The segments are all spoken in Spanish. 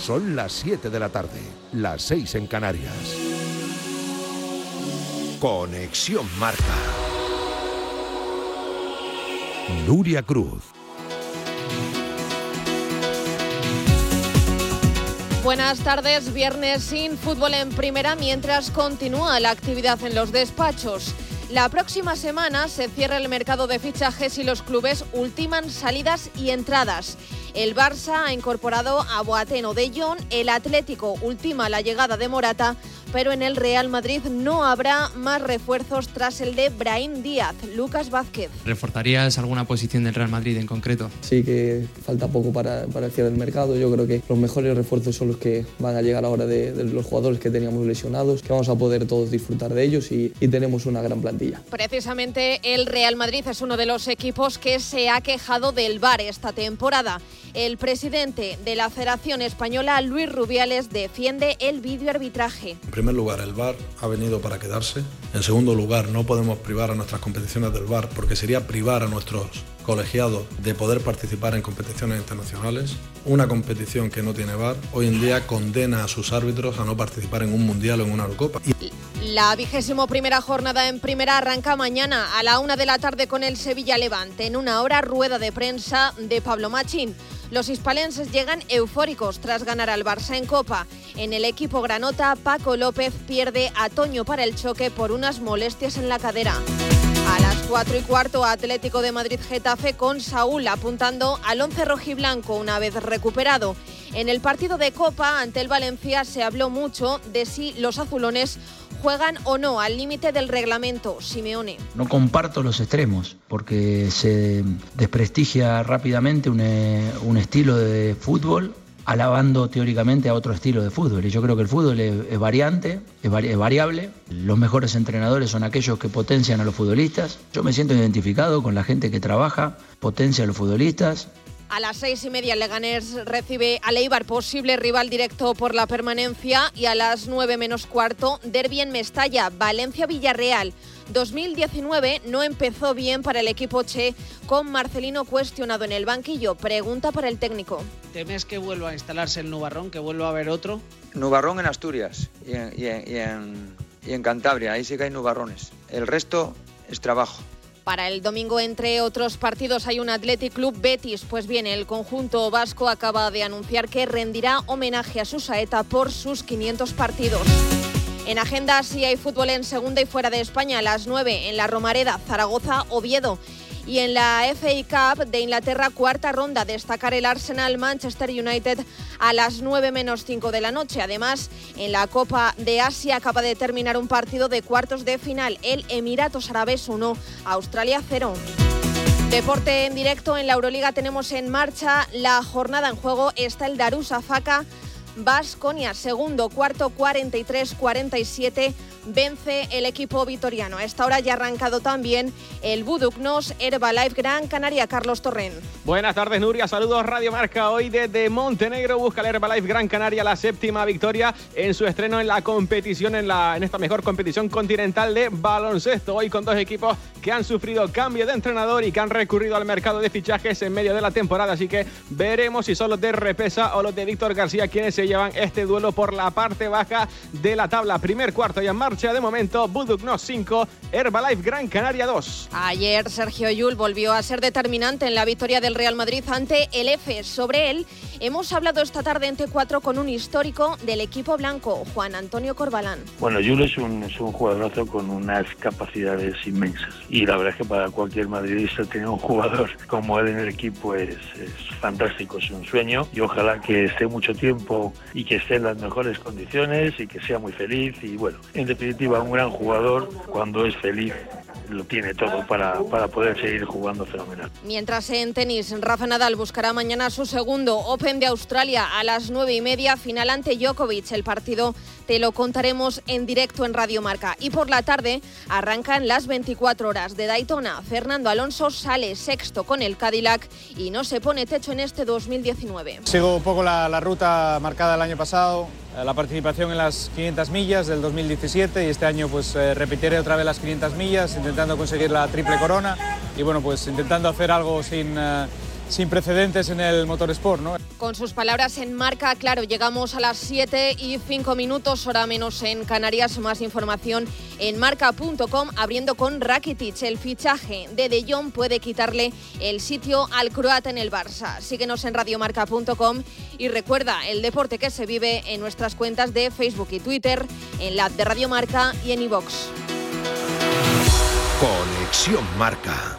Son las 7 de la tarde, las 6 en Canarias. Conexión Marca. Nuria Cruz. Buenas tardes, viernes sin fútbol en primera mientras continúa la actividad en los despachos. La próxima semana se cierra el mercado de fichajes y los clubes ultiman salidas y entradas. El Barça ha incorporado a Boateng o De Jong, el Atlético ultima la llegada de Morata, pero en el Real Madrid no habrá más refuerzos tras el de Brahim Díaz. Lucas Vázquez. ¿Reforzarías alguna posición del Real Madrid en concreto? Sí, que falta poco para el cierre del mercado. Yo creo que los mejores refuerzos son los que van a llegar ahora de los jugadores que teníamos lesionados, que vamos a poder todos disfrutar de ellos y tenemos una gran plantilla. Precisamente el Real Madrid es uno de los equipos que se ha quejado del VAR esta temporada. El presidente de la Federación Española, Luis Rubiales, defiende el videoarbitraje. En primer lugar, el VAR ha venido para quedarse. En segundo lugar, no podemos privar a nuestras competiciones del VAR porque sería privar a nuestros colegiados de poder participar en competiciones internacionales. Una competición que no tiene VAR hoy en día condena a sus árbitros a no participar en un mundial o en una Eurocopa. La 21ª jornada en primera arranca mañana a la 1 de la tarde con el Sevilla Levante. En una hora, rueda de prensa de Pablo Machín. Los hispalenses llegan eufóricos tras ganar al Barça en Copa. En el equipo granota, Paco López pierde a Toño para el choque por unas molestias en la cadera. A las 4:15, Atlético de Madrid-Getafe con Saúl apuntando al once rojiblanco una vez recuperado. En el partido de Copa ante el Valencia se habló mucho de si los azulones juegan o no al límite del reglamento. Simeone. No comparto los extremos porque se desprestigia rápidamente un estilo de fútbol alabando teóricamente a otro estilo de fútbol. Y yo creo que el fútbol es variante, es variable. Los mejores entrenadores son aquellos que potencian a los futbolistas. Yo me siento identificado con la gente que trabaja, potencia a los futbolistas. A las 6:30 Leganés recibe al Eibar, posible rival directo por la permanencia, y a las 9:15 derbi en Mestalla, Valencia-Villarreal. 2019 no empezó bien para el equipo che, con Marcelino cuestionado en el banquillo. Pregunta para el técnico. ¿Temes que vuelva a instalarse el nubarrón, que vuelva a haber otro? Nubarrón en Asturias y en Cantabria, ahí sí que hay nubarrones. El resto es trabajo. Para el domingo, entre otros partidos, hay un Athletic Club Betis. Pues bien, el conjunto vasco acaba de anunciar que rendirá homenaje a su saeta por sus 500 partidos. En agenda sí hay fútbol en segunda y fuera de España. A las 9 en la Romareda, Zaragoza, Oviedo. Y en la FA Cup de Inglaterra, cuarta ronda, destacar el Arsenal Manchester United a las 9:05 de la noche. Además, en la Copa de Asia acaba de terminar un partido de cuartos de final. El Emiratos Árabes 1, Australia 0. Deporte en directo. En la Euroliga tenemos en marcha la jornada. En juego está el Darussafaka Baskonia, segundo cuarto, 43-47, vence el equipo vitoriano. A esta hora ya ha arrancado también el Buducnos Herbalife Gran Canaria. Carlos Torrent. Buenas tardes, Nuria, saludos Radio Marca. Hoy desde Montenegro busca el Herbalife Gran Canaria la séptima victoria en su estreno en la competición, en esta mejor competición continental de baloncesto. Hoy con dos equipos que han sufrido cambio de entrenador y que han recurrido al mercado de fichajes en medio de la temporada, así que veremos si son los de Repesa o los de Víctor García quienes se llevan este duelo por la parte baja de la tabla. Primer cuarto ya en marcha de momento. Buducnos 5, Herbalife Gran Canaria 2. Ayer Sergio Llull volvió a ser determinante en la victoria del Real Madrid ante el EFE. Sobre él hemos hablado esta tarde en T4 con un histórico del equipo blanco, Juan Antonio Corbalán. Bueno, Llull es un jugadorazo con unas capacidades inmensas y la verdad es que para cualquier madridista tener un jugador como él en el equipo es fantástico, es un sueño, y ojalá que esté mucho tiempo y que esté en las mejores condiciones y que sea muy feliz. Y bueno, en definitiva, un gran jugador cuando es feliz lo tiene todo para poder seguir jugando fenomenal. Mientras en tenis, Rafa Nadal buscará mañana su segundo Open de Australia a las 9:30, final ante Djokovic. El partido te lo contaremos en directo en Radio Marca. Y por la tarde arrancan las 24 horas de Daytona. Fernando Alonso sale sexto con el Cadillac y no se pone techo en este 2019. Sigo un poco la ruta marcada el año pasado, la participación en las 500 millas del 2017, y este año pues repetiré otra vez las 500 millas intentando conseguir la triple corona y bueno, pues intentando hacer algo sin sin precedentes en el motorsport, ¿no? Con sus palabras en Marca, claro, llegamos a las 7:05, hora menos en Canarias. Más información en marca.com, abriendo con Rakitic. El fichaje de De Jong puede quitarle el sitio al croata en el Barça. Síguenos en radiomarca.com y recuerda el deporte que se vive en nuestras cuentas de Facebook y Twitter, en la app de Radio Marca y en iVoox. Conexión Marca.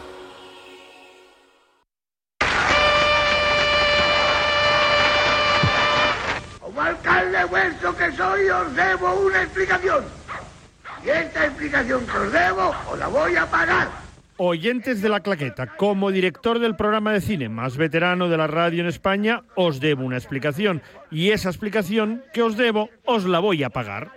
Como alcalde vuestro que soy, os debo una explicación. Y esta explicación que os debo, os la voy a pagar. Oyentes de La Claqueta, como director del programa de cine más veterano de la radio en España, os debo una explicación. Y esa explicación que os debo, os la voy a pagar.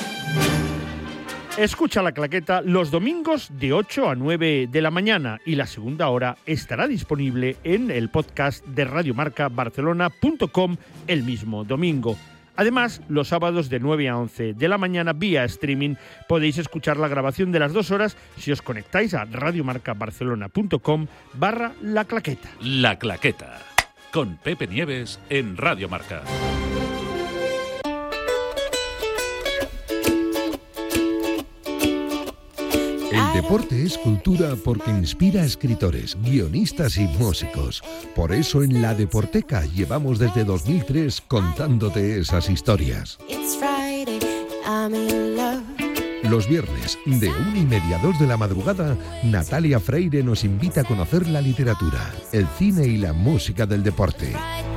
Escucha La Claqueta los domingos de 8 a 9 de la mañana y la segunda hora estará disponible en el podcast de radiomarcabarcelona.com el mismo domingo. Además, los sábados de 9 a 11 de la mañana vía streaming podéis escuchar la grabación de las 2 horas si os conectáis a radiomarcabarcelona.com/La Claqueta. La Claqueta, con Pepe Nieves en Radio Marca. El deporte es cultura porque inspira a escritores, guionistas y músicos. Por eso en La Deporteca llevamos desde 2003 contándote esas historias. Los viernes, de 1:30 a 2 de la madrugada, Natalia Freire nos invita a conocer la literatura, el cine y la música del deporte.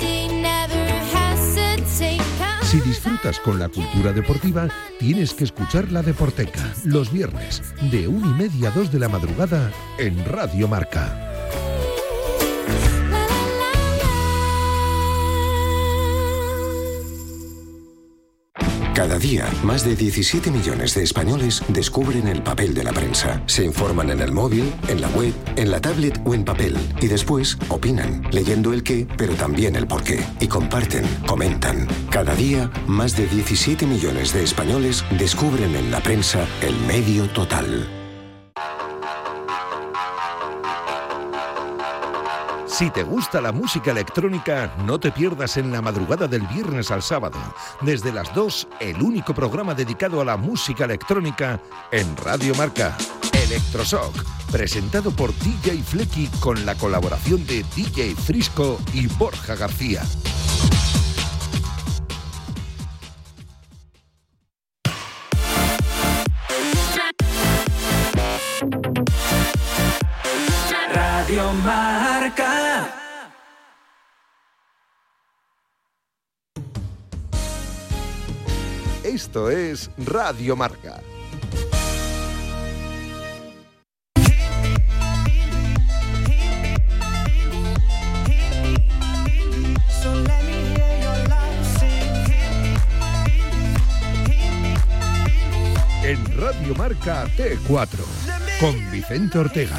Si disfrutas con la cultura deportiva, tienes que escuchar La Deporteca, los viernes, de 1:30 a 2 de la madrugada, en Radio Marca. Cada día, más de 17 millones de españoles descubren el papel de la prensa. Se informan en el móvil, en la web, en la tablet o en papel. Y después opinan, leyendo el qué, pero también el por qué. Y comparten, comentan. Cada día, más de 17 millones de españoles descubren en la prensa el medio total. Si te gusta la música electrónica, no te pierdas en la madrugada del viernes al sábado. Desde las 2, el único programa dedicado a la música electrónica en Radio Marca. Electroshock, presentado por DJ Flecky con la colaboración de DJ Frisco y Borja García. Radio Marca. Esto es Radio Marca. En Radio Marca T4, con Vicente Ortega.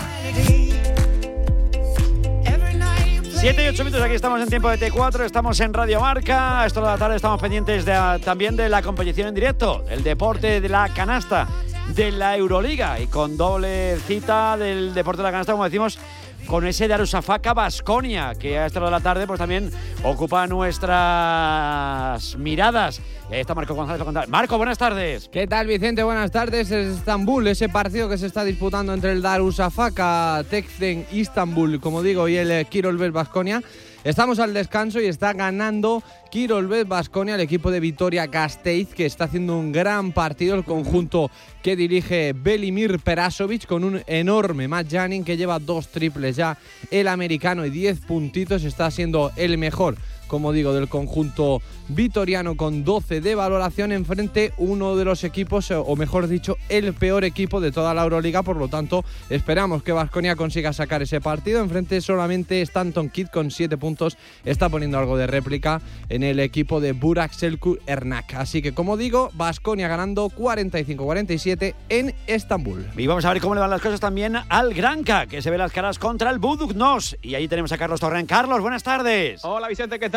7 y 8 minutos, aquí estamos en tiempo de T4, estamos en Radio Marca. A esto de la tarde estamos pendientes también de la competición en directo, el deporte de la canasta de la Euroliga, y con doble cita del deporte de la canasta, como decimos, con ese Darussafaka Baskonia, que a esta hora de la tarde pues también ocupa nuestras miradas. Ahí está Marco González. Marco, buenas tardes. ¿Qué tal, Vicente? Buenas tardes. Es Estambul, ese partido que se está disputando entre el Darussafaka Tekzen Istanbul, como digo, y el Kirolbet Baskonia. Estamos al descanso y está ganando Kirolbet Baskonia, el equipo de Vitoria-Gasteiz, que está haciendo un gran partido, el conjunto que dirige Velimir Perasovic, con un enorme Matt Janin, que lleva 2 triples ya, el americano, y 10 puntitos. Está siendo el mejor, como digo, del conjunto vitoriano, con 12 de valoración, enfrente uno de los equipos, o mejor dicho, el peor equipo de toda la Euroliga. Por lo tanto, esperamos que Baskonia consiga sacar ese partido. Enfrente solamente Stanton Kidd con 7 puntos, está poniendo algo de réplica en el equipo de Burak Selçuk Ernak. Así que, como digo, Baskonia ganando 45-47 en Estambul. Y vamos a ver cómo le van las cosas también al Granca, que se ve las caras contra el Budućnost. Y ahí tenemos a Carlos Torrent. Carlos, buenas tardes. Hola, Vicente, ¿qué tal?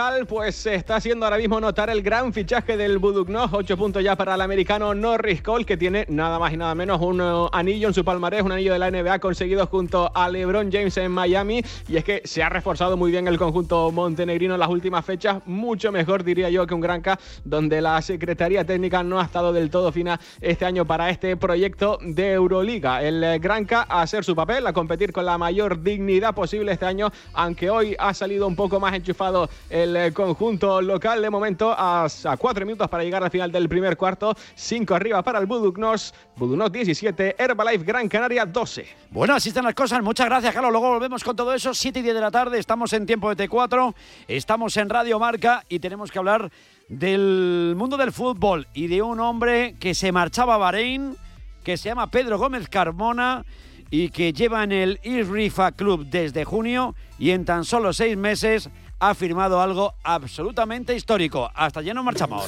local, pues se está haciendo ahora mismo notar el gran fichaje del Budućnost. 8 puntos ya para el americano Norris Cole, que tiene nada más y nada menos un anillo en su palmarés, un anillo de la NBA conseguido junto a LeBron James en Miami. Y es que se ha reforzado muy bien el conjunto montenegrino en las últimas fechas, mucho mejor diría yo que un Granca, donde la Secretaría Técnica no ha estado del todo fina este año para este proyecto de Euroliga. El Granca a hacer su papel, a competir con la mayor dignidad posible este año, aunque hoy ha salido un poco más enchufado el conjunto local. De momento a 4 minutos para llegar al final del primer cuarto, 5 arriba para el Budućnost 17, Herbalife Gran Canaria 12. Bueno, así están las cosas. Muchas gracias, Carlos. Luego volvemos con todo eso. 7:10 de la tarde. Estamos en tiempo de T4. Estamos en Radio Marca y tenemos que hablar del mundo del fútbol y de un hombre que se marchaba a Bahrein, que se llama Pedro Gómez Carmona y que lleva en el Rifa Club desde junio y en tan solo 6 meses ha firmado algo absolutamente histórico. Hasta allá nos marchamos.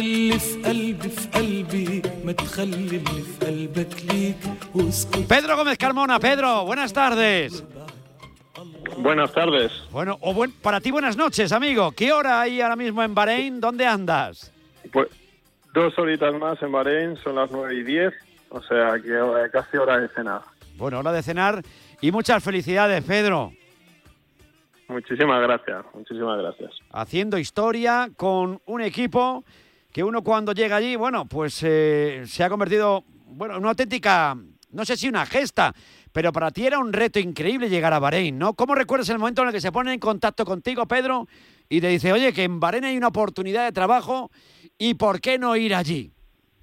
Pedro Gómez Carmona. Pedro, buenas tardes. Buenas tardes. Bueno, para ti buenas noches, amigo. ¿Qué hora hay ahora mismo en Bahrein? ¿Dónde andas? Pues 2 horitas más en Bahrein, son las 9:10, o sea que casi hora de cenar. Bueno, hora de cenar y muchas felicidades, Pedro. Muchísimas gracias, muchísimas gracias. Haciendo historia con un equipo que uno cuando llega allí, bueno, pues se ha convertido, bueno, en una auténtica, no sé si una gesta, pero para ti era un reto increíble llegar a Bahrein, ¿no? ¿Cómo recuerdas el momento en el que se pone en contacto contigo, Pedro, y te dice, oye, que en Bahrein hay una oportunidad de trabajo y por qué no ir allí?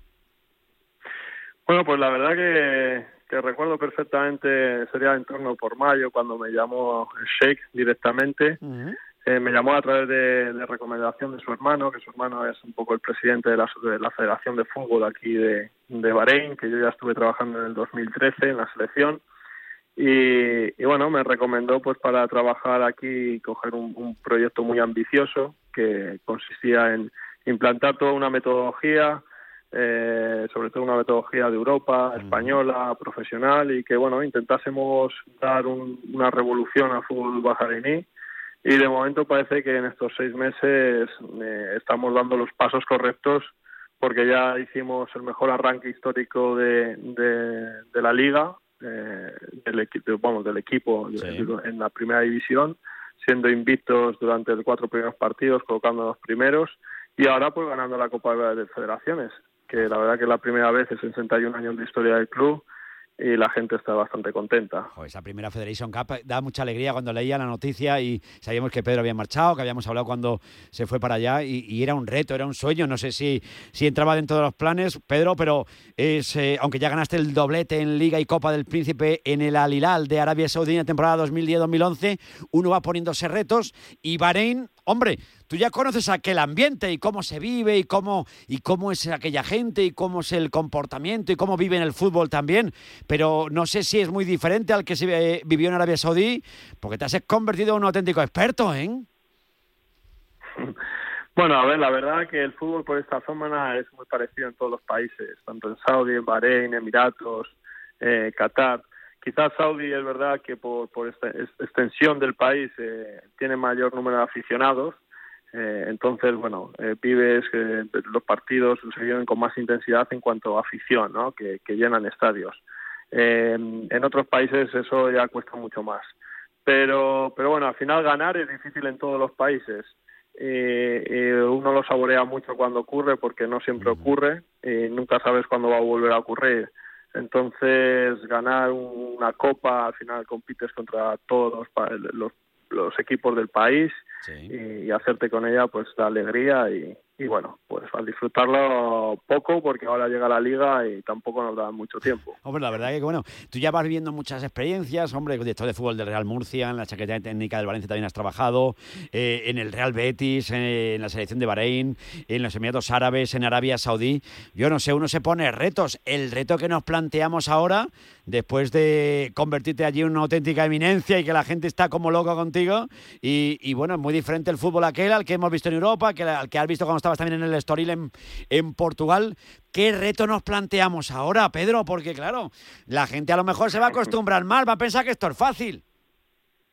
Bueno, pues la verdad que recuerdo perfectamente, sería en torno por mayo, cuando me llamó el Sheikh directamente. Uh-huh. Me llamó a través de recomendación de su hermano, que su hermano es un poco el presidente de la Federación de Fútbol aquí de Bahrein, que yo ya estuve trabajando en el 2013 en la selección. Y bueno, me recomendó pues para trabajar aquí y coger un proyecto muy ambicioso que consistía en implantar toda una metodología, sobre todo una metodología de Europa, española, profesional, y que bueno, intentásemos dar una revolución al fútbol bahrainí. Y de momento parece que en estos 6 meses estamos dando los pasos correctos, porque ya hicimos el mejor arranque histórico de la liga, del equipo sí, en la primera división, siendo invictos durante los 4 primeros partidos, colocando los primeros, y ahora pues ganando la Copa de Federaciones, que la verdad que es la primera vez en 61 años de historia del club, y la gente está bastante contenta. Esa primera Federation Cup da mucha alegría cuando leía la noticia y sabíamos que Pedro había marchado, que habíamos hablado cuando se fue para allá y era un reto, era un sueño. No sé si entraba dentro de los planes, Pedro, pero aunque ya ganaste el doblete en Liga y Copa del Príncipe en el Al Hilal de Arabia Saudí en la temporada 2010-2011, uno va poniéndose retos y Bahrein, hombre, tú ya conoces aquel ambiente y cómo se vive y cómo es aquella gente y cómo es el comportamiento y cómo vive en el fútbol también, pero no sé si es muy diferente al que se vivió en Arabia Saudí, porque te has convertido en un auténtico experto, ¿eh? Bueno, a ver, la verdad que el fútbol por esta zona es muy parecido en todos los países, tanto en Saudi, en Bahrein, Emiratos, Qatar. Quizás Saudi es verdad que por esta extensión del país tiene mayor número de aficionados, entonces, bueno, vives los partidos se viven con más intensidad en cuanto a afición, ¿no? que llenan estadios. En otros países eso ya cuesta mucho más. Pero bueno, al final ganar es difícil en todos los países. Uno lo saborea mucho cuando ocurre, porque no siempre ocurre y nunca sabes cuándo va a volver a ocurrir. Entonces, ganar una copa, al final compites contra todos los equipos del país, sí, y hacerte con ella pues da alegría y bueno, pues al disfrutarlo poco, porque ahora llega la Liga y tampoco nos da mucho tiempo. Hombre, la verdad que bueno, tú ya vas viviendo muchas experiencias, hombre, director de fútbol del Real Murcia, en la Secretaría Técnica del Valencia también has trabajado, en el Real Betis, en la selección de Bahrein, en los Emiratos Árabes, en Arabia Saudí. Yo no sé, uno se pone retos. El reto que nos planteamos ahora, después de convertirte allí en una auténtica eminencia y que la gente está como loca contigo, y bueno, es muy diferente el fútbol aquel al que hemos visto en Europa, al que has visto cuando estabas también en el Estoril en Portugal. ¿Qué reto nos planteamos ahora, Pedro? Porque claro, la gente a lo mejor se va a acostumbrar mal, va a pensar que esto es fácil.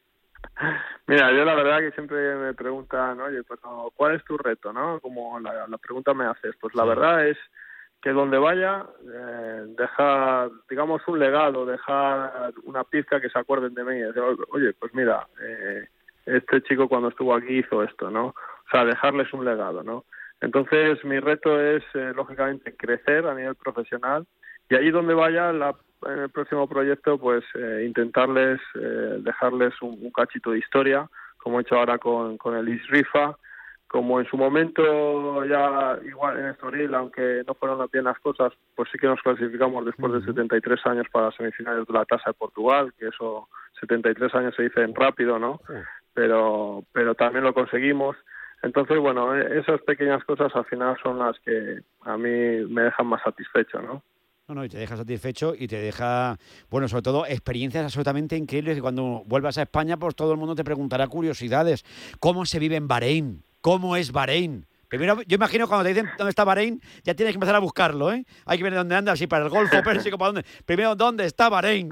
Mira, yo la verdad que siempre me preguntan, oye, pues ¿cuál es tu reto, no? Como la pregunta me haces. Pues la verdad es que donde vaya, dejar, digamos, un legado, dejar una pizca que se acuerden de mí. Oye, pues mira, este chico cuando estuvo aquí hizo esto, ¿no? O sea, dejarles un legado, ¿no? Entonces, mi reto es, lógicamente, crecer a nivel profesional y allí donde vaya, en el próximo proyecto, pues intentarles dejarles un cachito de historia, como he hecho ahora con el Isrifa, como en su momento ya igual en Estoril, aunque no fueron bien las cosas, pues sí que nos clasificamos después de 73 años para semifinales de la Tasa de Portugal, que eso 73 años se dicen rápido, ¿no? Pero también lo conseguimos. Entonces, bueno, esas pequeñas cosas al final son las que a mí me dejan más satisfecho, ¿no? No, y te deja satisfecho y te deja, bueno, sobre todo experiencias absolutamente increíbles que cuando vuelvas a España, pues todo el mundo te preguntará curiosidades. ¿Cómo se vive en Bahrein? ¿Cómo es Bahrein? Primero, yo imagino cuando te dicen dónde está Bahrein, ya tienes que empezar a buscarlo, ¿eh? Hay que ver dónde andas, si para el Golfo Pérsico, para dónde. Primero, ¿dónde está Bahrein?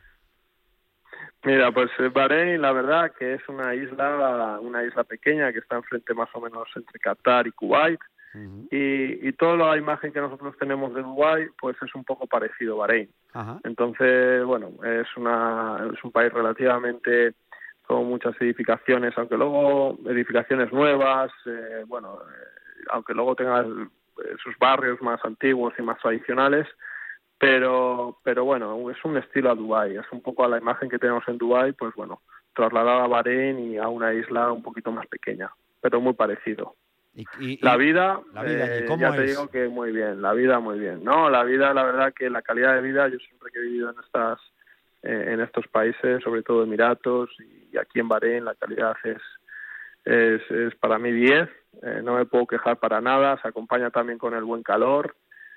Mira, pues Bahrein, la verdad que es una isla pequeña que está enfrente más o menos entre Qatar y Kuwait. Y toda la imagen que nosotros tenemos de Dubái pues es un poco parecido a Bahrein. Entonces, bueno, es un país relativamente con muchas edificaciones, aunque luego edificaciones nuevas, aunque luego tenga sus barrios más antiguos y más tradicionales, pero bueno, es un estilo a Dubái, es un poco a la imagen que tenemos en Dubái, pues bueno, trasladada a Bahrein y a una isla un poquito más pequeña, pero muy parecido. La vida ¿cómo ya te digo que muy bien, la vida muy bien. No, la vida, la verdad que la calidad de vida, yo siempre que he vivido en estos países, sobre todo Emiratos y aquí en Bahrein, la calidad es para mí 10, no me puedo quejar para nada, se acompaña también con el buen calor.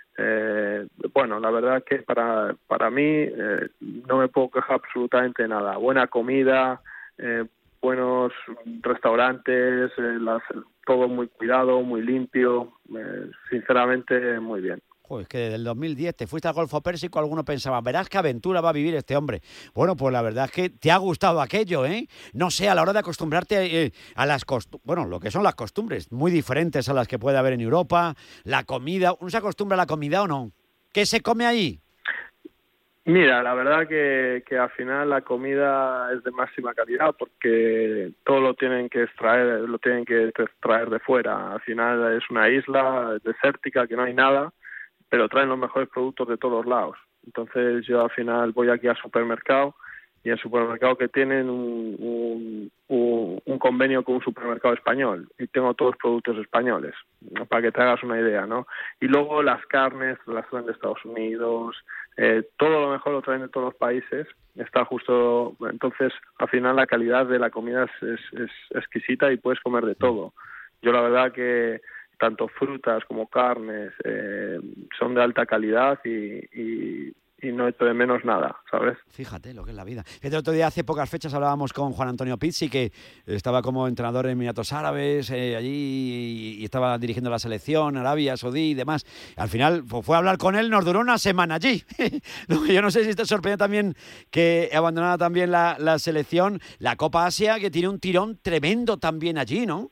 Bueno, la verdad que para mí no me puedo quejar absolutamente de nada. Buena comida, buenos restaurantes, todo muy cuidado, muy limpio, sinceramente muy bien. Joder, es que desde el 2010 te fuiste al Golfo Pérsico, algunos pensaban, verás qué aventura va a vivir este hombre. Bueno, pues la verdad es que te ha gustado aquello, ¿eh? No sé, a la hora de acostumbrarte a las costumbres, lo que son las costumbres, muy diferentes a las que puede haber en Europa, la comida, ¿uno se acostumbra a la comida o no? ¿Qué se come ahí? Mira, la verdad que al final la comida es de máxima calidad porque todo lo tienen que extraer de fuera. Al final es una isla desértica que no hay nada, pero traen los mejores productos de todos lados. Entonces yo al final voy aquí al supermercado y el supermercado que tienen un convenio con un supermercado español y tengo todos los productos españoles, para que te hagas una idea, ¿no? Y luego las carnes las traen de Estados Unidos, todo lo mejor lo traen de todos los países, está justo, entonces al final la calidad de la comida es exquisita y puedes comer de todo. Yo la verdad que tanto frutas como carnes son de alta calidad y no echo de menos nada, ¿sabes? Fíjate lo que es la vida. El otro día, hace pocas fechas, hablábamos con Juan Antonio Pizzi, que estaba como entrenador en Emiratos Árabes, allí, y estaba dirigiendo la selección, Arabia Saudí y demás. Al final fue a hablar con él, nos duró una semana allí. Yo no sé si te sorprende también que abandonara también la selección, la Copa Asia, que tiene un tirón tremendo también allí, ¿no?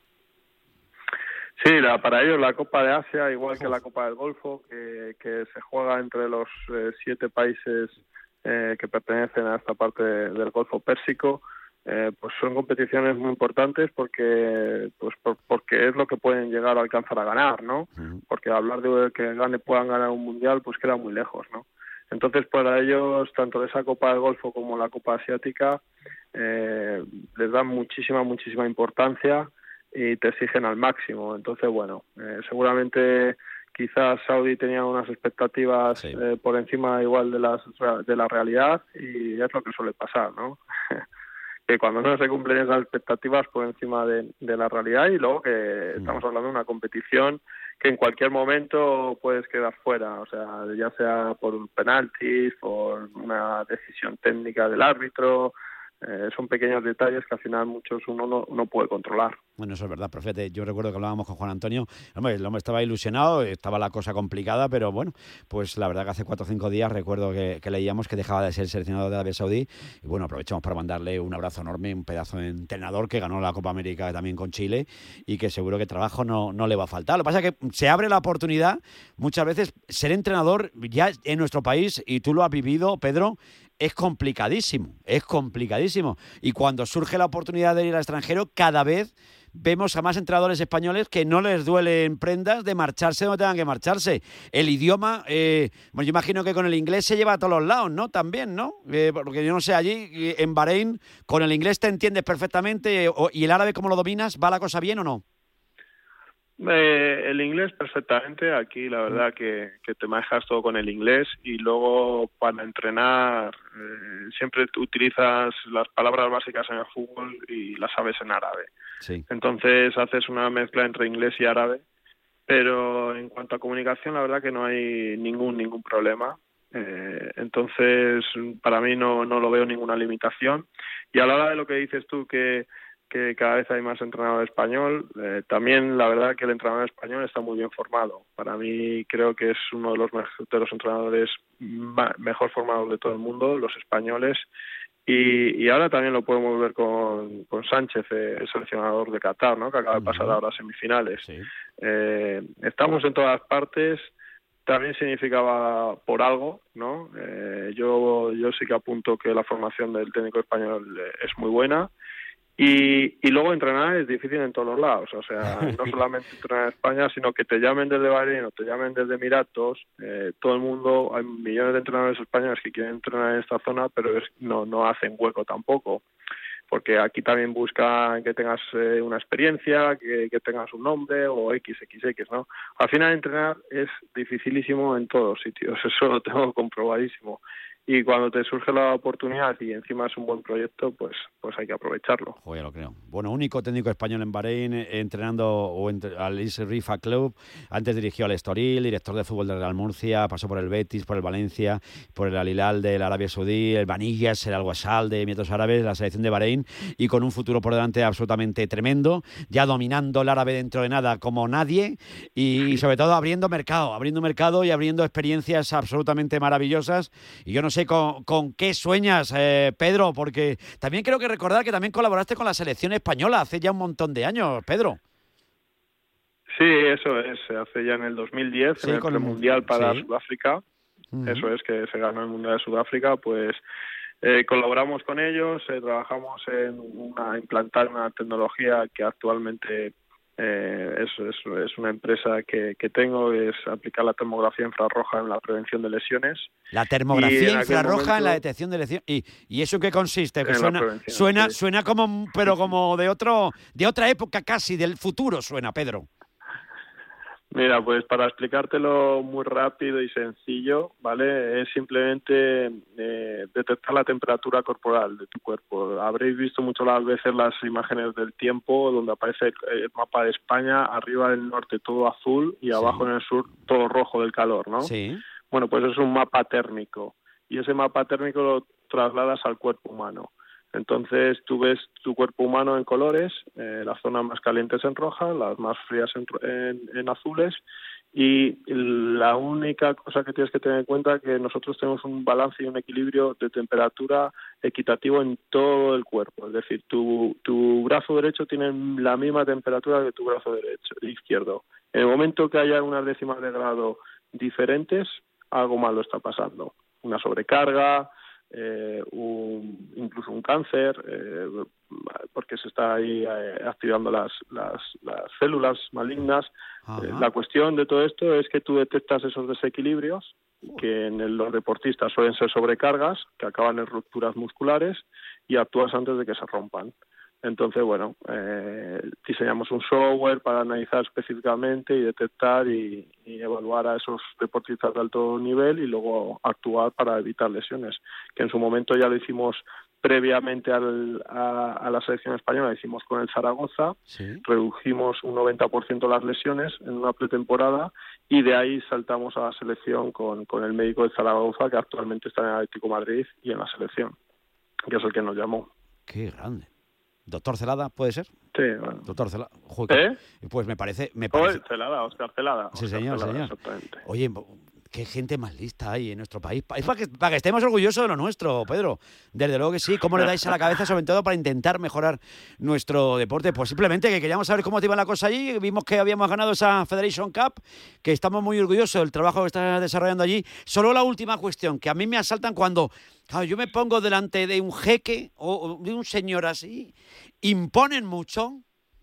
Sí, para ellos la Copa de Asia, igual que la Copa del Golfo, que se juega entre los 7 países que pertenecen a esta parte del Golfo Pérsico, pues son competiciones muy importantes porque es lo que pueden llegar a alcanzar a ganar, ¿no? Porque hablar de que puedan ganar un mundial, pues queda muy lejos, ¿no? Entonces, para ellos, tanto esa Copa del Golfo como la Copa Asiática les dan muchísima importancia y te exigen al máximo. Entonces, bueno, seguramente quizás Saudi tenía unas expectativas por encima igual de la realidad y es lo que suele pasar, ¿no? Que cuando no se cumplen esas expectativas por encima de la realidad y luego que estamos hablando de una competición que en cualquier momento puedes quedar fuera, o sea, ya sea por penaltis, por una decisión técnica del árbitro, Son pequeños detalles que al final muchos uno no puede controlar. Bueno, eso es verdad, profe. Yo recuerdo que hablábamos con Juan Antonio. Hombre, el hombre estaba ilusionado, estaba la cosa complicada, pero bueno, pues la verdad que hace 4 o 5 días recuerdo que leíamos que dejaba de ser seleccionador de Arabia Saudí. Y bueno, aprovechamos para mandarle un abrazo enorme, un pedazo de entrenador que ganó la Copa América también con Chile y que seguro que trabajo no le va a faltar. Lo que pasa es que se abre la oportunidad, muchas veces, ser entrenador ya en nuestro país, y tú lo has vivido, Pedro, es complicadísimo. Y cuando surge la oportunidad de ir al extranjero, cada vez vemos a más entrenadores españoles que no les duelen prendas de marcharse donde tengan que marcharse. El idioma, bueno, yo imagino que con el inglés se lleva a todos los lados, ¿no? También, ¿no? Porque yo no sé, allí en Bahrein, con el inglés te entiendes perfectamente, y el árabe, ¿cómo lo dominas? ¿Va la cosa bien o no? El inglés perfectamente. Aquí la verdad que te manejas todo con el inglés, y luego para entrenar siempre utilizas las palabras básicas en el fútbol y las sabes en árabe. Sí. Entonces haces una mezcla entre inglés y árabe, pero en cuanto a comunicación la verdad que no hay ningún problema. Entonces para mí no lo veo ninguna limitación. Y a la hora de lo que dices tú, que cada vez hay más entrenador español, también la verdad que el entrenador español está muy bien formado. Para mí creo que es uno de los entrenadores mejor formados de todo el mundo, los españoles, y ahora también lo podemos ver con Sánchez, el seleccionador de Qatar, ¿no? Que acaba de pasar ahora a semifinales. Sí. Estamos en todas partes. También significaba por algo, ¿no? Yo sí que apunto que la formación del técnico español es muy buena. Y luego entrenar es difícil en todos los lados, o sea, no solamente entrenar en España, sino que te llamen desde Bahrein o te llamen desde Emiratos. Todo el mundo, hay millones de entrenadores españoles que quieren entrenar en esta zona, pero no hacen hueco tampoco, porque aquí también buscan que tengas una experiencia, que tengas un nombre o XXX, ¿no? Al final entrenar es dificilísimo en todos sitios, eso lo tengo comprobadísimo. Y cuando te surge la oportunidad y encima es un buen proyecto, pues hay que aprovecharlo. Joder, lo creo. Bueno, único técnico español en Bahrein, entrenando al Is Rifa Club. Antes dirigió al Estoril, director de fútbol del Real Murcia, pasó por el Betis, por el Valencia, por el Al Hilal de la Arabia Saudí, el Banillas, el Al Wasal de Emiratos Árabes, la selección de Bahrein, y con un futuro por delante absolutamente tremendo, ya dominando el árabe dentro de nada como nadie, y sobre todo abriendo mercado y abriendo experiencias absolutamente maravillosas. Y yo no sé con qué sueñas, Pedro, porque también creo que recordar que también colaboraste con la selección española hace ya un montón de años, Pedro. Sí, eso es, hace ya en el 2010, sí, en el Mundial para Sudáfrica, eso es, que se ganó el Mundial de Sudáfrica, pues colaboramos con ellos, trabajamos en implantar una tecnología que actualmente es una empresa que tengo, es aplicar la termografía infrarroja en la prevención de lesiones. La termografía infrarroja en la detección de lesiones. ¿Y eso qué consiste? Que suena como, pero como de otra época casi, del futuro suena, Pedro. Mira, pues para explicártelo muy rápido y sencillo, ¿vale? Es simplemente detectar la temperatura corporal de tu cuerpo. Habréis visto muchas veces las imágenes del tiempo donde aparece el mapa de España, arriba del norte todo azul y abajo en el sur todo rojo del calor, ¿no? Sí. Bueno, pues es un mapa térmico, y ese mapa térmico lo trasladas al cuerpo humano. Entonces tú ves tu cuerpo humano en colores, las zonas más calientes en roja, las más frías en azules, y la única cosa que tienes que tener en cuenta es que nosotros tenemos un balance y un equilibrio de temperatura equitativo en todo el cuerpo. Es decir, tu brazo derecho tiene la misma temperatura que tu brazo izquierdo. En el momento que haya unas décimas de grado diferentes, algo malo está pasando. Una sobrecarga, incluso un cáncer, porque se está ahí activando las células malignas. La cuestión de todo esto es que tú detectas esos desequilibrios, que en los deportistas suelen ser sobrecargas, que acaban en rupturas musculares, y actúas antes de que se rompan. Entonces, bueno, diseñamos un software para analizar específicamente y detectar y evaluar a esos deportistas de alto nivel y luego actuar para evitar lesiones, que en su momento ya lo hicimos previamente a la selección española, lo hicimos con el Zaragoza, sí. Redujimos un 90% las lesiones en una pretemporada y de ahí saltamos a la selección con el médico del Zaragoza, que actualmente está en el Atlético de Madrid y en la selección, que es el que nos llamó. Qué grande. ¿Doctor Celada, puede ser? Sí, bueno. Doctor Celada. Joder, pues me parece... Celada, Oscar Celada. Sí, señor, Celada, señor. Exactamente. Oye, qué gente más lista hay en nuestro país. Es para que estemos orgullosos de lo nuestro, Pedro. Desde luego que sí. ¿Cómo le dais a la cabeza, sobre todo para intentar mejorar nuestro deporte? Pues simplemente que queríamos saber cómo te iba la cosa allí. Vimos que habíamos ganado esa Federation Cup, que estamos muy orgullosos del trabajo que estás desarrollando allí. Solo la última cuestión, que a mí me asaltan cuando... Claro, yo me pongo delante de un jeque o de un señor así. ¿Imponen mucho?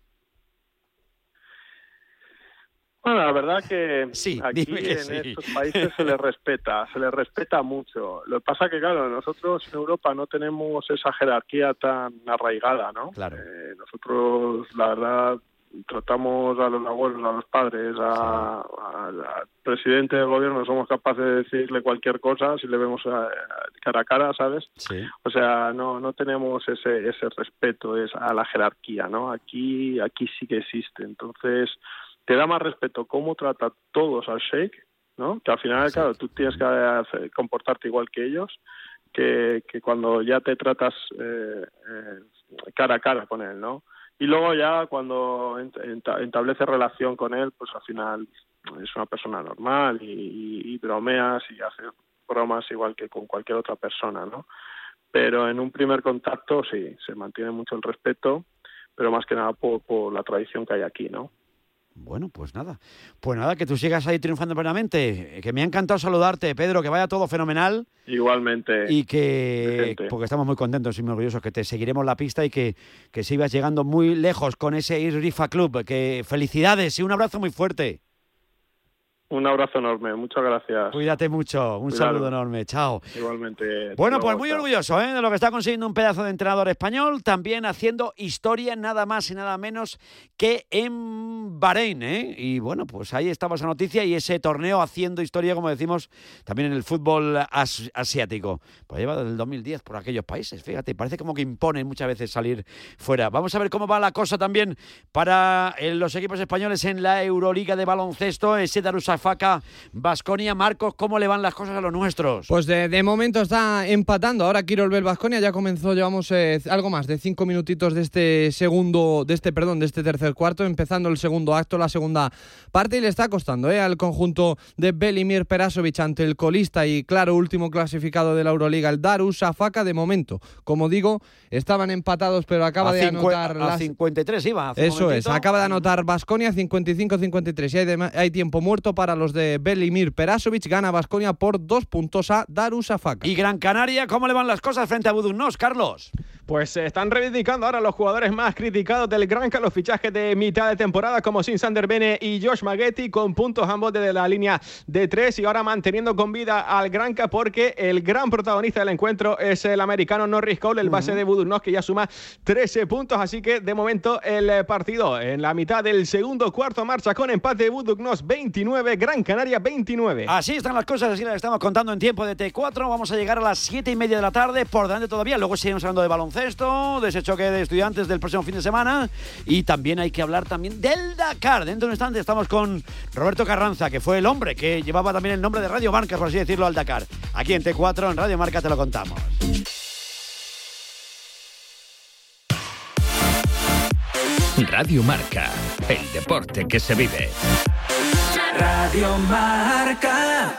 Bueno, la verdad que sí, aquí que en estos países se les respeta mucho. Lo que pasa que, claro, nosotros en Europa no tenemos esa jerarquía tan arraigada, ¿no? Claro. Nosotros, la verdad, tratamos a los abuelos, a los padres, al presidente del gobierno, somos capaces de decirle cualquier cosa si le vemos cara a cara, ¿sabes? Sí. O sea, no tenemos ese respeto a la jerarquía, ¿no? Aquí sí que existe. Entonces, te da más respeto cómo trata todos al sheik, ¿no? Que al final, claro, tú tienes que comportarte igual que ellos, que cuando ya te tratas cara a cara con él, ¿no? Y luego ya cuando establece relación con él, pues al final es una persona normal y bromeas y hace bromas igual que con cualquier otra persona, ¿no? Pero en un primer contacto sí, se mantiene mucho el respeto, pero más que nada por la tradición que hay aquí, ¿no? Bueno, pues nada, que tú sigas ahí triunfando plenamente, que me ha encantado saludarte, Pedro, que vaya todo fenomenal. Igualmente. Y que, porque estamos muy contentos y muy orgullosos, que te seguiremos la pista y que sigas llegando muy lejos con ese Rifa Club, que felicidades y un abrazo muy fuerte. Un abrazo enorme, muchas gracias. Cuídate mucho, un saludo enorme, chao. Igualmente. Bueno, pues muy orgulloso de lo que está consiguiendo un pedazo de entrenador español, también haciendo historia nada más y nada menos que en Bahrein, Y bueno, pues ahí estaba esa noticia y ese torneo haciendo historia, como decimos, también en el fútbol asiático. Pues lleva desde el 2010 por aquellos países, fíjate, parece como que imponen muchas veces salir fuera. Vamos a ver cómo va la cosa también para los equipos españoles en la Euroliga de baloncesto, ese Darussafaka Baskonia. Marcos, ¿cómo le van las cosas a los nuestros? Pues de momento está empatando. Ahora Kirolbel Baskonia ya comenzó, llevamos algo más de 5 minutitos de este tercer cuarto, empezando el segundo acto, la segunda parte, y le está costando al conjunto de Velimir Perasovic ante el colista y claro último clasificado de la Euroliga, el Darussafaka. De momento, como digo, estaban empatados, pero acaba de anotar a 53 iba. Eso es, acaba de anotar Baskonia 55-53 y hay tiempo muerto para los de Velimir Perasovic. Gana Baskonia por 2 puntos a Darussafaka. Y Gran Canaria, ¿cómo le van las cosas frente a Budućnost, Carlos? Pues se están reivindicando ahora los jugadores más criticados del Granca, los fichajes de mitad de temporada como Sander Bene y Josh Maghetti, con puntos ambos desde la línea de 3 y ahora manteniendo con vida al Granca porque el gran protagonista del encuentro es el americano Norris Cole, el base de Budućnost, que ya suma 13 puntos, así que de momento el partido en la mitad del segundo cuarto marcha con empate de Budućnost 29, Gran Canaria 29. Así están las cosas, así las estamos contando en tiempo de T4. Vamos a llegar a las 7:30 de la tarde, por delante todavía, luego seguimos hablando de baloncesto, de ese choque de estudiantes del próximo fin de semana, y también hay que hablar también del Dakar. Dentro de un instante estamos con Roberto Carranza, que fue el hombre que llevaba también el nombre de Radio Marca, por así decirlo, al Dakar. Aquí en T4, en Radio Marca, te lo contamos. Radio Marca, el deporte que se vive. Radio Marca.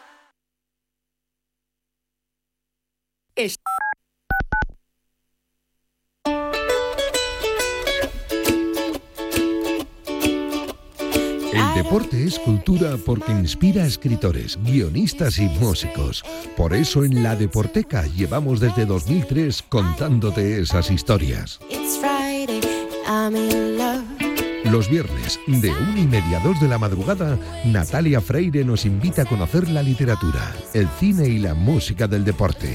El deporte es cultura porque inspira a escritores, guionistas y músicos. Por eso en La Deporteca llevamos desde 2003 contándote esas historias. Los viernes, de 1:30 a 2 de la madrugada, Natalia Freire nos invita a conocer la literatura, el cine y la música del deporte.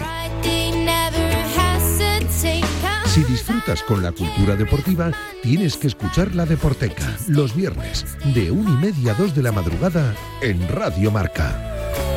Si disfrutas con la cultura deportiva, tienes que escuchar La Deporteca, los viernes, de 1:30 a 2 de la madrugada, en Radio Marca.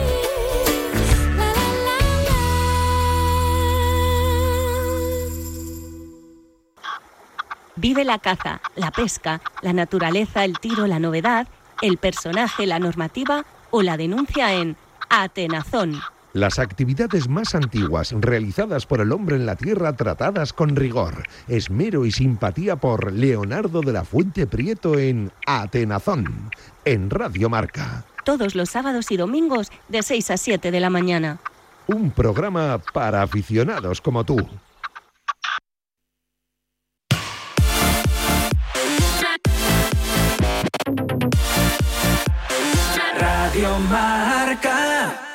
Vive la caza, la pesca, la naturaleza, el tiro, la novedad, el personaje, la normativa o la denuncia en Atenazón. Las actividades más antiguas realizadas por el hombre en la Tierra tratadas con rigor, esmero y simpatía por Leonardo de la Fuente Prieto en Atenazón, en Radio Marca. Todos los sábados y domingos de 6 a 7 de la mañana. Un programa para aficionados como tú. Radio Marca.